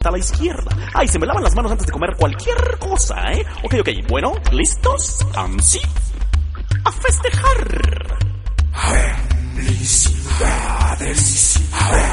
a la izquierda. Ay, se me lavan las manos antes de comer cualquier cosa, ¿eh? Ok, bueno, ¿listos? Sí. ¡A festejar! Felicidades.